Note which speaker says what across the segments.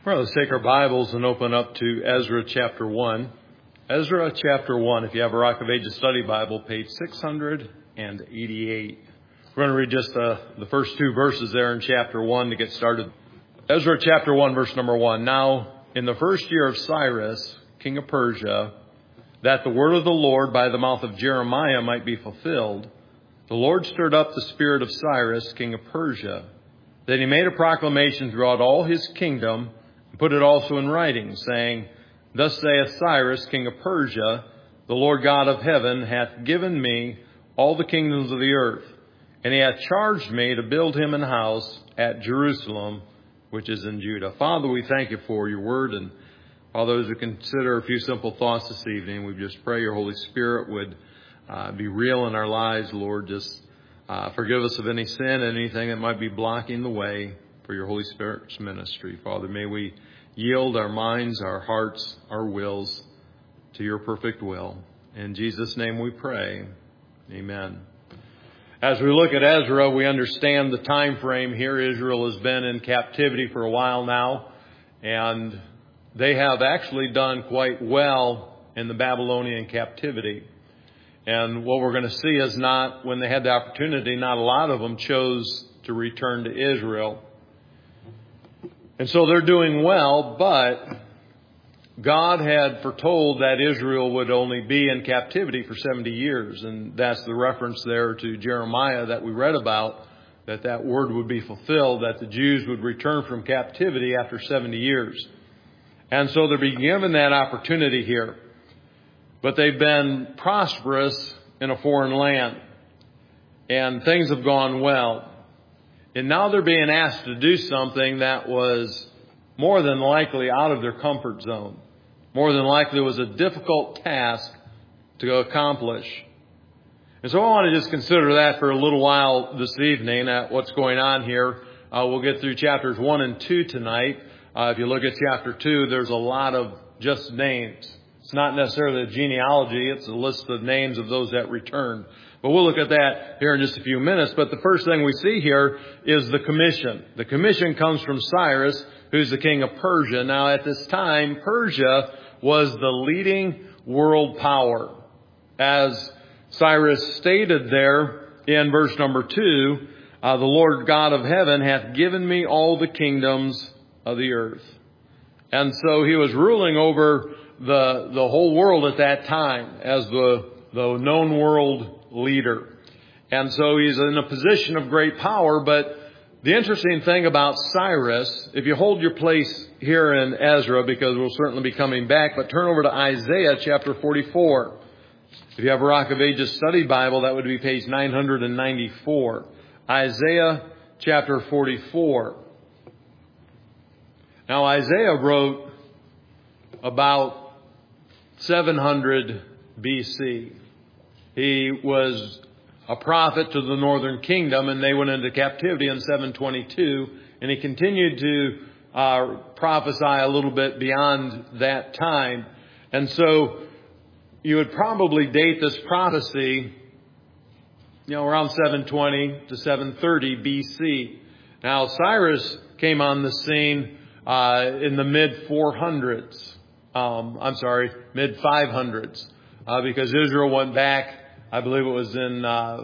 Speaker 1: Well, let's take our Bibles and open up to Ezra chapter 1. Ezra chapter 1, if you have a Rock of Ages study Bible, page 688. We're going to read just the first two verses there in chapter 1 to get started. Ezra chapter 1, verse number 1. Now, in the first year of Cyrus, king of Persia, that the word of the Lord by the mouth of Jeremiah might be fulfilled, the Lord stirred up the spirit of Cyrus, king of Persia. Then he made a proclamation throughout all his kingdom, and put it also in writing, saying, Thus saith Cyrus, king of Persia, the Lord God of heaven hath given me all the kingdoms of the earth, and he hath charged me to build him an house at Jerusalem, which is in Judah. Father, we thank you for your word, and Father, as we consider a few simple thoughts this evening, we just pray your Holy Spirit would be real in our lives, Lord. Just forgive us of any sin, anything that might be blocking the way for your Holy Spirit's ministry. Father, may we yield our minds, our hearts, our wills to your perfect will. In Jesus' name we pray. Amen. As we look at Ezra, we understand the time frame here. Israel has been in captivity for a while now, and they have actually done quite well in the Babylonian captivity. And what we're going to see is not, when they had the opportunity, not a lot of them chose to return to Israel. And so they're doing well, but God had foretold that Israel would only be in captivity for 70 years. And that's the reference there to Jeremiah that we read about, that word would be fulfilled, that the Jews would return from captivity after 70 years. And so they're being given that opportunity here. But they've been prosperous in a foreign land, and things have gone well. And now they're being asked to do something that was more than likely out of their comfort zone. More than likely it was a difficult task to accomplish. And so I want to just consider that for a little while this evening at what's going on here. We'll get through chapters 1 and 2 tonight. If you look at chapter 2, there's a lot of just names. It's not necessarily a genealogy. It's a list of names of those that returned. But we'll look at that here in just a few minutes. But the first thing we see here is the commission. The commission comes from Cyrus, who's the king of Persia. Now, at this time, Persia was the leading world power. As Cyrus stated there in verse number 2, the Lord God of heaven hath given me all the kingdoms of the earth. And so he was ruling over the whole world at that time as the known world leader. And so he's in a position of great power. But the interesting thing about Cyrus, if you hold your place here in Ezra, because we'll certainly be coming back, but turn over to Isaiah chapter 44. If you have a Rock of Ages study Bible, that would be page 994. Isaiah chapter 44. Now Isaiah wrote about 700 BC. He was a prophet to the northern kingdom, and they went into captivity in 722. And he continued to prophesy a little bit beyond that time. And so you would probably date this prophecy, around 720 to 730 BC. Now Cyrus came on the scene in the mid-400s. Mid-500s. Because Israel went back, I believe it was in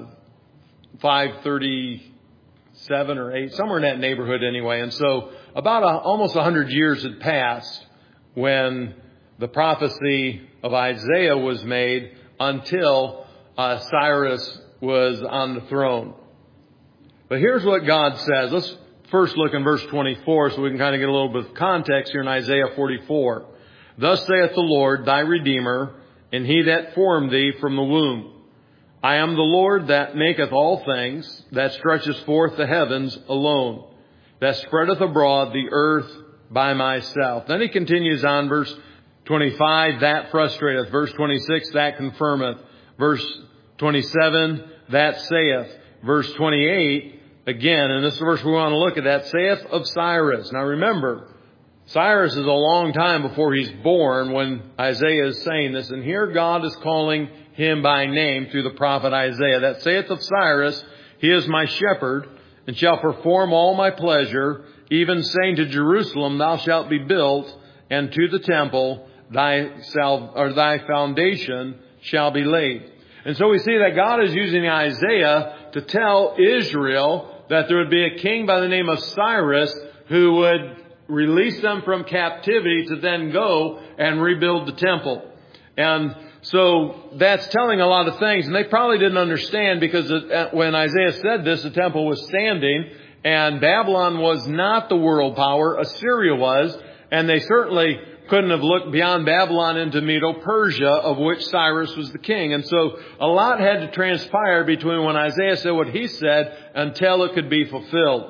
Speaker 1: 537 or 8, somewhere in that neighborhood anyway. And so about almost 100 years had passed when the prophecy of Isaiah was made until Cyrus was on the throne. But here's what God says. Let's first look in verse 24 so we can kind of get a little bit of context here in Isaiah 44. Thus saith the Lord, thy Redeemer, and he that formed thee from the womb. I am the Lord that maketh all things, that stretcheth forth the heavens alone, that spreadeth abroad the earth by myself. Then he continues on, verse 25, that frustrateth. Verse 26, that confirmeth. Verse 27, that saith. Verse 28, again, and this is the verse we want to look at, that saith of Cyrus. Now remember, Cyrus is a long time before he's born when Isaiah is saying this. And here God is calling him by name through the prophet Isaiah. That saith of Cyrus, he is my shepherd, and shall perform all my pleasure, even saying to Jerusalem, thou shalt be built, and to the temple thy foundation shall be laid. And so we see that God is using Isaiah to tell Israel that there would be a king by the name of Cyrus who would release them from captivity to then go and rebuild the temple. And so that's telling a lot of things. And they probably didn't understand, because when Isaiah said this, the temple was standing, and Babylon was not the world power. Assyria was. And they certainly couldn't have looked beyond Babylon into Medo-Persia, of which Cyrus was the king. And so a lot had to transpire between when Isaiah said what he said until it could be fulfilled.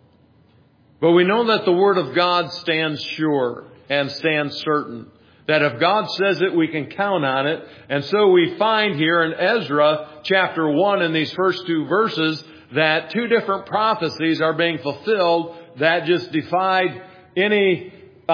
Speaker 1: But we know that the Word of God stands sure and stands certain. That if God says it, we can count on it. And so we find here in Ezra chapter 1, in these first 2 verses, that 2 different prophecies are being fulfilled that just defied any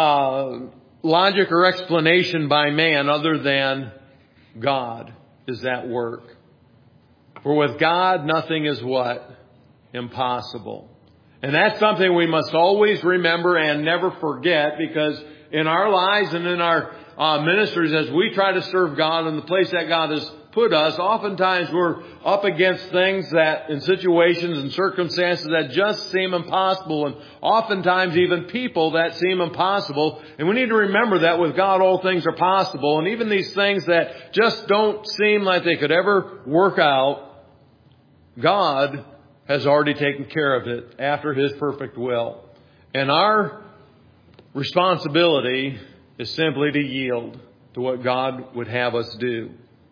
Speaker 1: logic or explanation by man other than God is at work. For with God, nothing is what? Impossible. And that's something we must always remember and never forget, because in our lives and in our ministries, as we try to serve God in the place that God has put us, oftentimes we're up against things that, in situations and circumstances that just seem impossible, and oftentimes even people that seem impossible. And we need to remember that with God all things are possible. And even these things that just don't seem like they could ever work out, God has already taken care of it after His perfect will. And our responsibility is simply to yield to what God would have us do.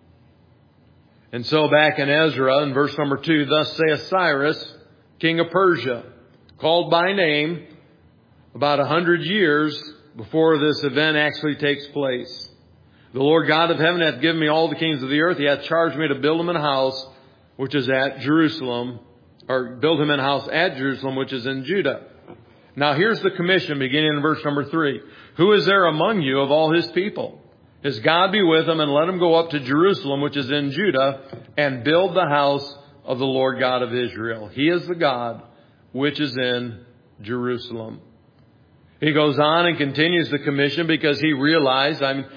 Speaker 1: And so back in Ezra, in verse number 2, thus saith Cyrus, king of Persia, called by name, about 100 years before this event actually takes place. The Lord God of heaven hath given me all the kings of the earth. He hath charged me to build him a house, which is at Jerusalem, or build him a house at Jerusalem, which is in Judah. Now here's the commission beginning in verse number 3. Who is there among you of all his people? His God be with him, and let him go up to Jerusalem, which is in Judah, and build the house of the Lord God of Israel. He is the God which is in Jerusalem. He goes on and continues the commission because he realized,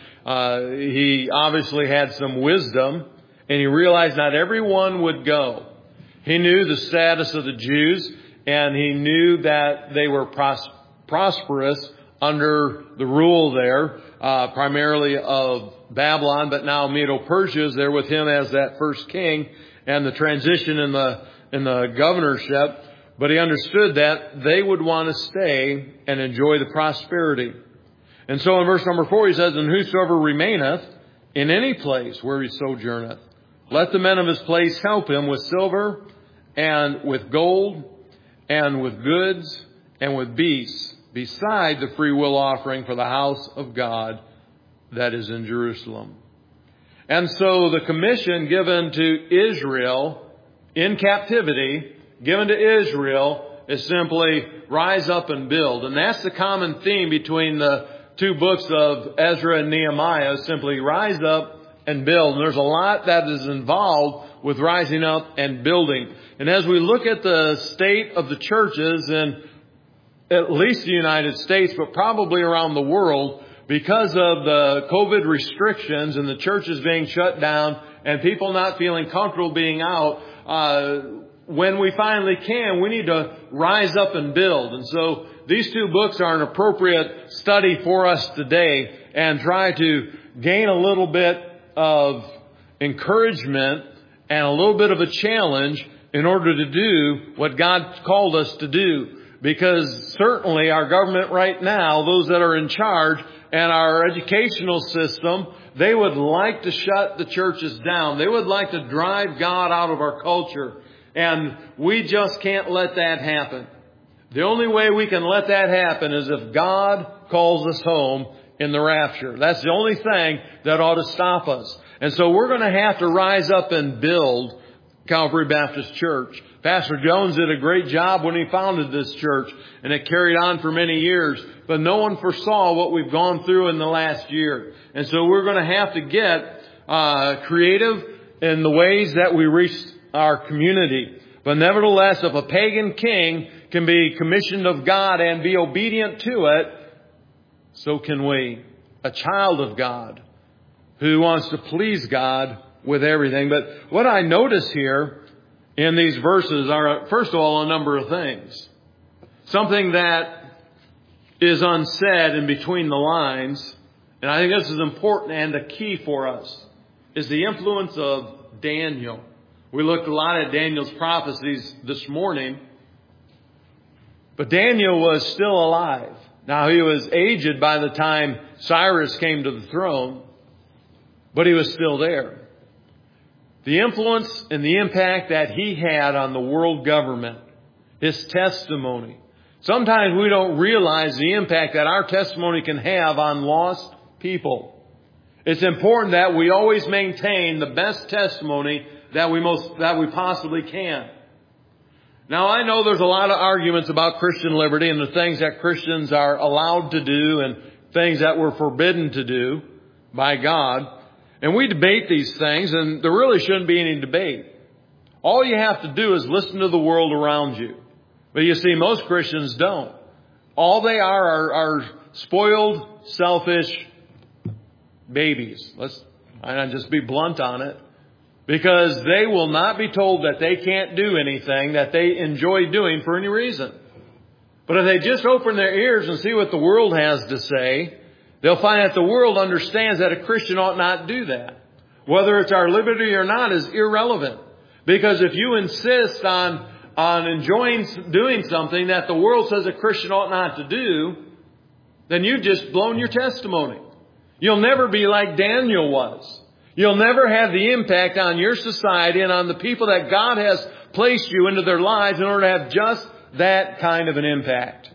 Speaker 1: he obviously had some wisdom, and he realized not everyone would go. He knew the status of the Jews, and he knew that they were prosperous under the rule there, primarily of Babylon, but now Medo-Persia is there with him as that first king, and the transition in the governorship. But he understood that they would want to stay and enjoy the prosperity. And so in verse number 4 he says, and whosoever remaineth in any place where he sojourneth, let the men of his place help him with silver and with gold and with goods and with beasts, beside the free will offering for the house of God that is in Jerusalem. And so the commission given to Israel in captivity, given to Israel, is simply rise up and build. And that's the common theme between the 2 books of Ezra and Nehemiah, simply rise up and build. And there's a lot that is involved with rising up and building. And as we look at the state of the churches in at least the United States, but probably around the world, because of the COVID restrictions and the churches being shut down and people not feeling comfortable being out, when we finally can, we need to rise up and build. And so these 2 books are an appropriate study for us today, and try to gain a little bit of encouragement and a little bit of a challenge in order to do what God called us to do. Because certainly our government right now, those that are in charge, and our educational system, they would like to shut the churches down. They would like to drive God out of our culture. And we just can't let that happen. The only way we can let that happen is if God calls us home in the rapture. That's the only thing that ought to stop us. And so we're going to have to rise up and build Calvary Baptist Church. Pastor Jones did a great job when he founded this church, and it carried on for many years. But no one foresaw what we've gone through in the last year. And so we're going to have to get creative in the ways that we reach our community. But nevertheless, if a pagan king can be commissioned of God and be obedient to it, so can we. A child of God who wants to please God with everything. But what I notice here in these verses are, first of all, a number of things. Something that is unsaid in between the lines, and I think this is important and a key for us, is the influence of Daniel. We looked a lot at Daniel's prophecies this morning, but Daniel was still alive. Now, he was aged by the time Cyrus came to the throne, but he was still there. The influence and the impact that he had on the world government, his testimony. Sometimes we don't realize the impact that our testimony can have on lost people. It's important that we always maintain the best testimony that we possibly can. Now, I know there's a lot of arguments about Christian liberty and the things that Christians are allowed to do and things that we're forbidden to do by God. And we debate these things, and there really shouldn't be any debate. All you have to do is listen to the world around you. But you see, most Christians don't. All they are spoiled, selfish babies. I'll just be blunt on it. Because they will not be told that they can't do anything that they enjoy doing for any reason. But if they just open their ears and see what the world has to say, they'll find that the world understands that a Christian ought not do that. Whether it's our liberty or not is irrelevant. Because if you insist on enjoying doing something that the world says a Christian ought not to do, then you've just blown your testimony. You'll never be like Daniel was. You'll never have the impact on your society and on the people that God has placed you into their lives in order to have just that kind of an impact.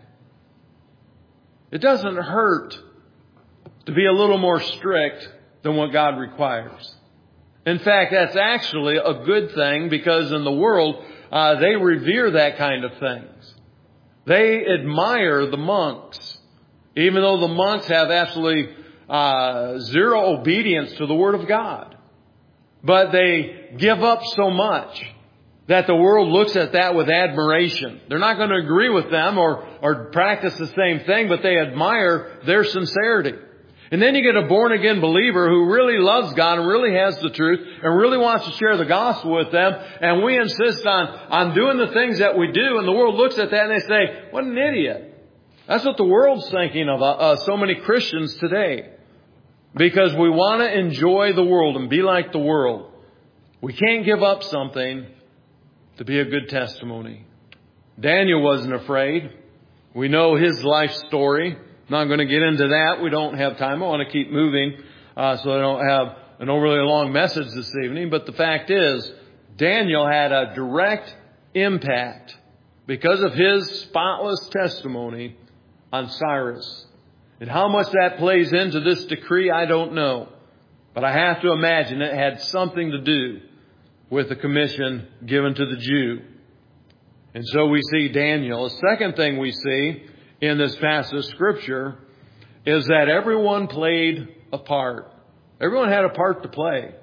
Speaker 1: It doesn't hurt to be a little more strict than what God requires. In fact, that's actually a good thing, because in the world, they revere that kind of things. They admire the monks, even though the monks have absolutely zero obedience to the Word of God. But they give up so much that the world looks at that with admiration. They're not going to agree with them or practice the same thing, but they admire their sincerity. And then you get a born-again believer who really loves God and really has the truth and really wants to share the gospel with them. And we insist on doing the things that we do. And the world looks at that and they say, what an idiot. That's what the world's thinking of so many Christians today. Because we want to enjoy the world and be like the world. We can't give up something to be a good testimony. Daniel wasn't afraid. We know his life story. I'm not going to get into that. We don't have time. I want to keep moving so I don't have an overly long message this evening. But the fact is, Daniel had a direct impact because of his spotless testimony on Cyrus. And how much that plays into this decree, I don't know. But I have to imagine it had something to do with the commission given to the Jew. And so we see Daniel. The second thing we see in this passage of Scripture is that everyone played a part. Everyone had a part to play.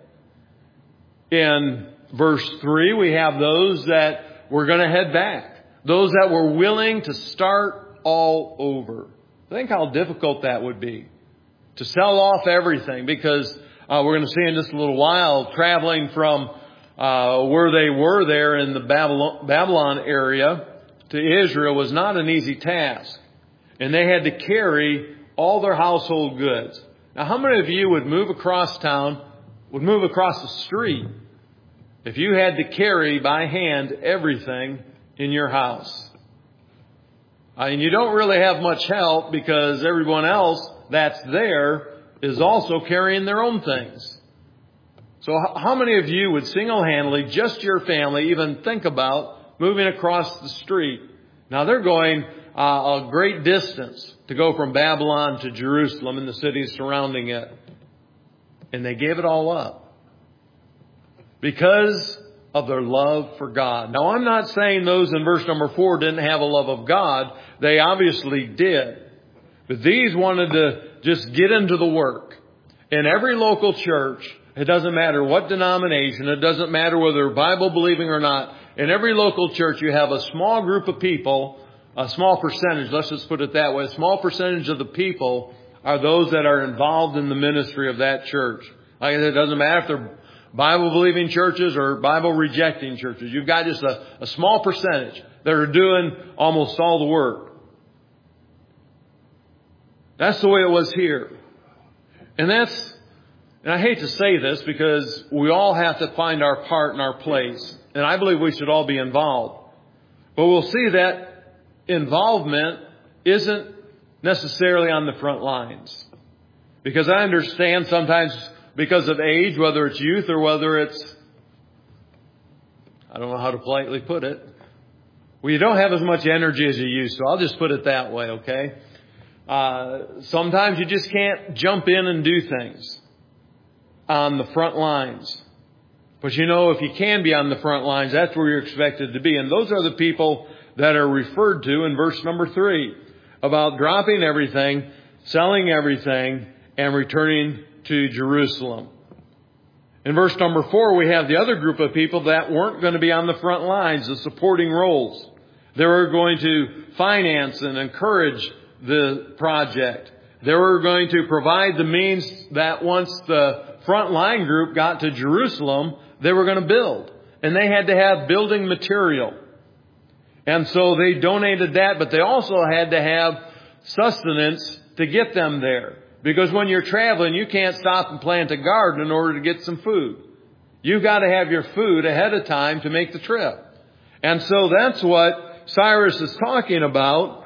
Speaker 1: In verse 3, we have those that were going to head back. Those that were willing to start all over. Think how difficult that would be. To sell off everything, because we're going to see in just a little while, traveling from where they were there in the Babylon area to Israel was not an easy task. And they had to carry all their household goods. Now, how many of you would move across town, would move across the street, if you had to carry by hand everything in your house? And you don't really have much help, because everyone else that's there is also carrying their own things. So how many of you would single-handedly, just your family, even think about moving across the street? Now, they're going a great distance to go from Babylon to Jerusalem and the cities surrounding it. And they gave it all up because of their love for God. Now, I'm not saying those in verse number 4 didn't have a love of God. They obviously did. But these wanted to just get into the work. In every local church, it doesn't matter what denomination, it doesn't matter whether they're Bible believing or not, in every local church you have a small group of people a small percentage, let's just put it that way, a small percentage of the people are those that are involved in the ministry of that church. Like I said, it doesn't matter if they're Bible-believing churches or Bible-rejecting churches. You've got just a small percentage that are doing almost all the work. That's the way it was here. And I hate to say this because we all have to find our part and our place. And I believe we should all be involved. But we'll see that involvement isn't necessarily on the front lines. Because I understand sometimes because of age, whether it's youth or whether it's, I don't know how to politely put it, well, you don't have as much energy as you used to. I'll just put it that way, okay? Sometimes you just can't jump in and do things on the front lines. But you know, if you can be on the front lines, that's where you're expected to be. And those are the people that are referred to in verse number 3 about dropping everything, selling everything, and returning to Jerusalem. In verse number 4, we have the other group of people that weren't going to be on the front lines, the supporting roles. They were going to finance and encourage the project. They were going to provide the means that once the front line group got to Jerusalem, they were going to build. And they had to have building material. And so they donated that, but they also had to have sustenance to get them there. Because when you're traveling, you can't stop and plant a garden in order to get some food. You've got to have your food ahead of time to make the trip. And so that's what Cyrus is talking about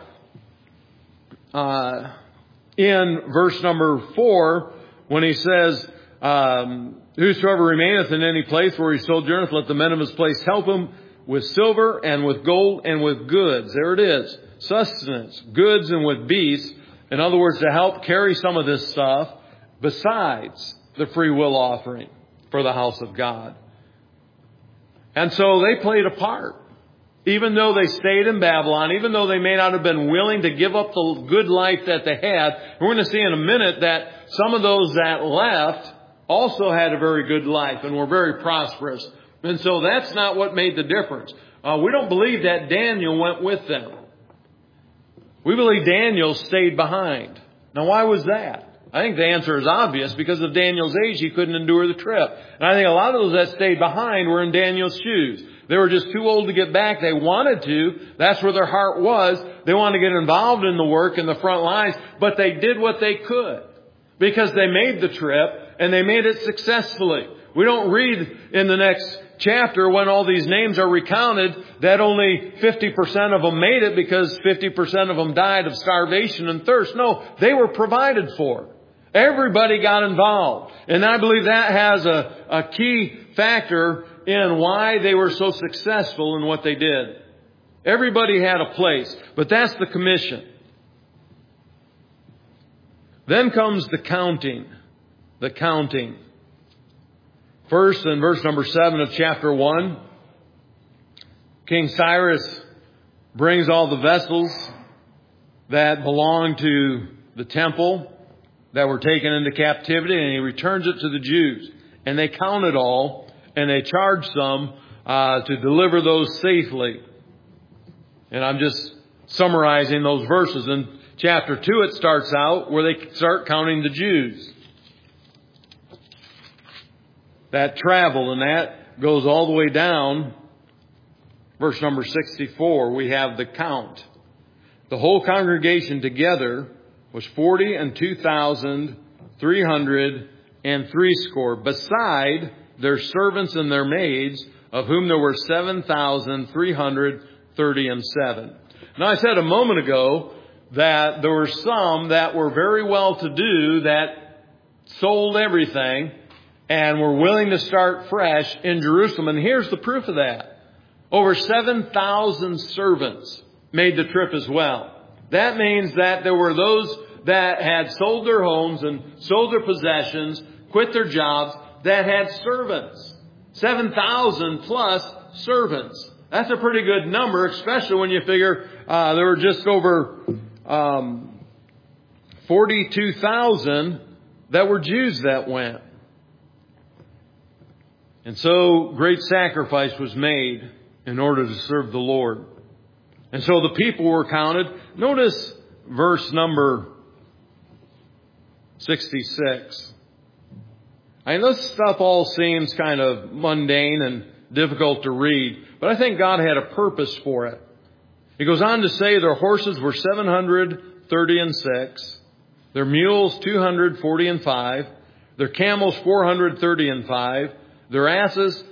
Speaker 1: in verse number 4 when he says, whosoever remaineth in any place where he sojourneth, let the men of his place help him with silver and with gold and with goods. There it is. Sustenance, goods and with beasts. In other words, to help carry some of this stuff besides the free will offering for the house of God. And so they played a part. Even though they stayed in Babylon, even though they may not have been willing to give up the good life that they had, we're going to see in a minute that some of those that left also had a very good life and were very prosperous. And so that's not what made the difference. We don't believe that Daniel went with them. We believe Daniel stayed behind. Now, why was that? I think the answer is obvious. Because of Daniel's age, he couldn't endure the trip. And I think a lot of those that stayed behind were in Daniel's shoes. They were just too old to get back. They wanted to. That's where their heart was. They wanted to get involved in the work in the front lines. But they did what they could. Because they made the trip and they made it successfully. We don't read in the next chapter when all these names are recounted that only 50% of them made it because 50% of them died of starvation and thirst. No, they were provided for. Everybody got involved. And I believe that has a key factor in why they were so successful in what they did. Everybody had a place, but that's the commission. Then comes the counting. The counting. First, in verse number 7 of chapter 1, King Cyrus brings all the vessels that belong to the temple that were taken into captivity, and he returns it to the Jews. And they count it all, and they charge some to deliver those safely. And I'm just summarizing those verses. In chapter 2, it starts out where they start counting the Jews that travel, and that goes all the way down. Verse number 64, we have the count. The whole congregation together was 42,360, beside their servants and their maids, of whom there were 7,337. Now, I said a moment ago that there were some that were very well to do that sold everything and were willing to start fresh in Jerusalem. And here's the proof of that. Over 7,000 servants made the trip as well. That means that there were those that had sold their homes and sold their possessions, quit their jobs, that had servants. 7,000 plus servants. That's a pretty good number, especially when you figure there were just over 42,000 that were Jews that went. And so great sacrifice was made in order to serve the Lord. And so the people were counted. Notice verse number 66. I mean, this stuff all seems kind of mundane and difficult to read, but I think God had a purpose for it. He goes on to say their horses were 736, their mules 245, their camels 435, their asses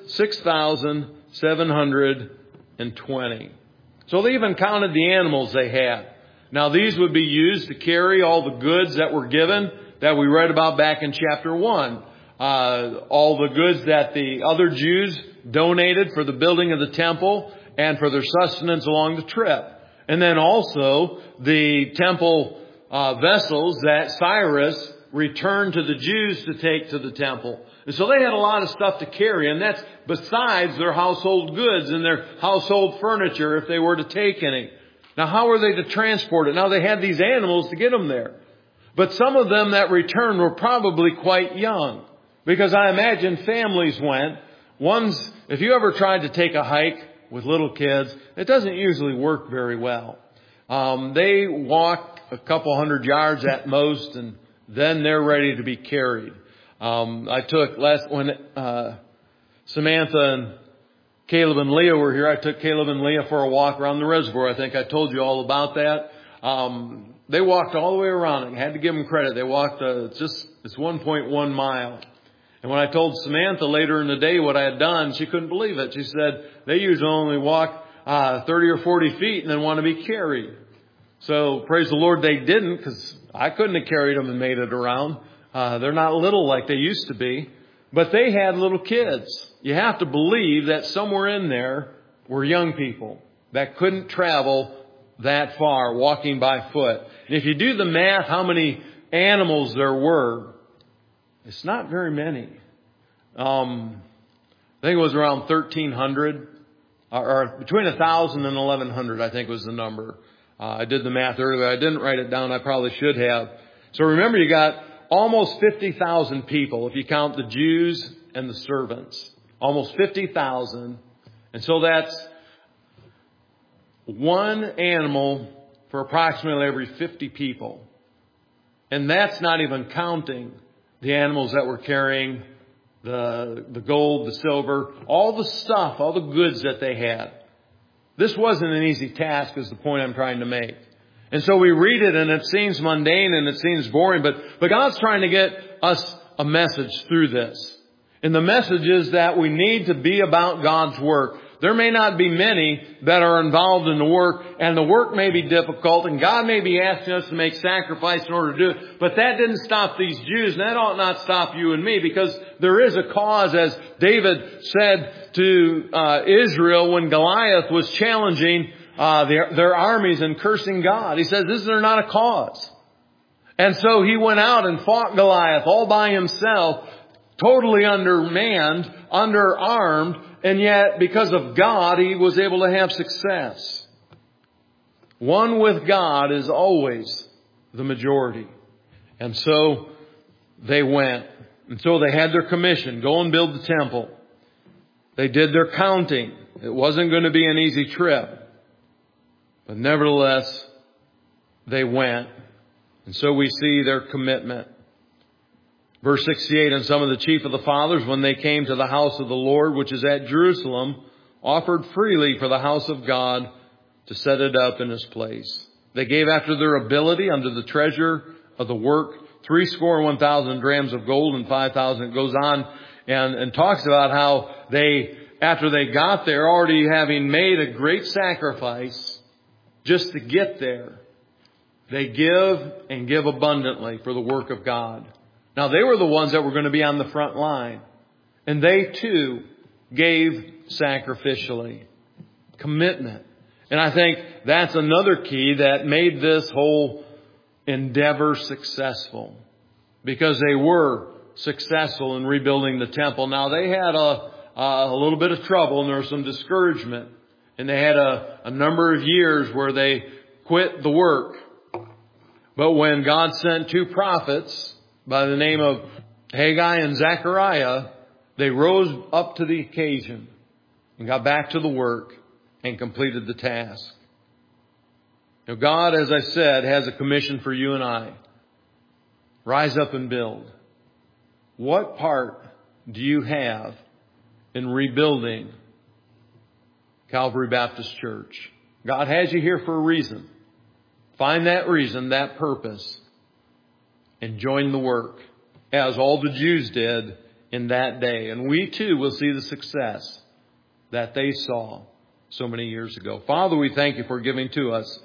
Speaker 1: 6,720. So they even counted the animals they had. Now these would be used to carry all the goods that were given that we read about back in chapter 1. All the goods that the other Jews donated for the building of the temple and for their sustenance along the trip. And then also the temple vessels that Cyrus returned to the Jews to take to the temple. And so they had a lot of stuff to carry, and that's besides their household goods and their household furniture if they were to take any. Now how were they to transport it? Now they had these animals to get them there. But some of them that returned were probably quite young. Because I imagine families went. If you ever tried to take a hike with little kids, it doesn't usually work very well. They walk a couple hundred yards at most, and then they're ready to be carried. I took when Samantha and Caleb and Leah were here, I took Caleb and Leah for a walk around the reservoir. I think I told you all about that. They walked all the way around it. I had to give them credit. They walked it's 1.1 mile. And when I told Samantha later in the day what I had done, she couldn't believe it. She said they usually only walk 30 or 40 feet and then want to be carried. So praise the Lord they didn't, because I couldn't have carried them and made it around. They're not little like they used to be. But they had little kids. You have to believe that somewhere in there were young people that couldn't travel that far walking by foot. And if you do the math, how many animals there were, it's not very many. I think it was around 1,300, or between 1,000 and 1,100, I think was the number. I did the math earlier. I didn't write it down. I probably should have. So remember, you got almost 50,000 people if you count the Jews and the servants. Almost 50,000. And so that's one animal for approximately every 50 people. And that's not even counting the animals that were carrying the gold, the silver, all the stuff, all the goods that they had. This wasn't an easy task, is the point I'm trying to make. And so we read it and it seems mundane and it seems boring, but God's trying to get us a message through this. And the message is that we need to be about God's work. There may not be many that are involved in the work, and the work may be difficult, and God may be asking us to make sacrifice in order to do it. But that didn't stop these Jews, and that ought not stop you and me, because there is a cause, as David said to Israel when Goliath was challenging their armies and cursing God. He says, "Is there not a cause?" And so he went out and fought Goliath all by himself, totally undermanned, underarmed, and yet because of God, he was able to have success. One with God is always the majority. And so they went. And so they had their commission, go and build the temple. They did their counting. It wasn't going to be an easy trip. But nevertheless, they went. And so we see their commitment. Verse 68, and some of the chief of the fathers, when they came to the house of the Lord, which is at Jerusalem, offered freely for the house of God to set it up in his place. They gave after their ability unto the treasure of the work 61,000 drams of gold and 5,000. It goes on and talks about how they, after they got there, already having made a great sacrifice just to get there, they give and give abundantly for the work of God. Now, they were the ones that were going to be on the front line. And they, too, gave sacrificially. Commitment. And I think that's another key that made this whole endeavor successful. Because they were successful in rebuilding the temple. Now, they had a little bit of trouble and there was some discouragement. And they had a number of years where they quit the work. But when God sent two prophets by the name of Haggai and Zechariah, they rose up to the occasion and got back to the work and completed the task. Now, God, as I said, has a commission for you and I. Rise up and build. What part do you have in rebuilding Calvary Baptist Church? God has you here for a reason. Find that reason, that purpose, and join the work, as all the Jews did in that day. And we too will see the success that they saw so many years ago. Father, we thank you for giving to us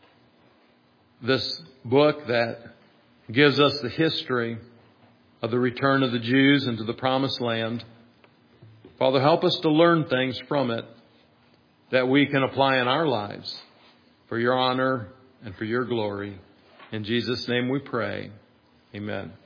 Speaker 1: this book that gives us the history of the return of the Jews into the promised land. Father, help us to learn things from it that we can apply in our lives for your honor and for your glory. In Jesus' name we pray. Amen.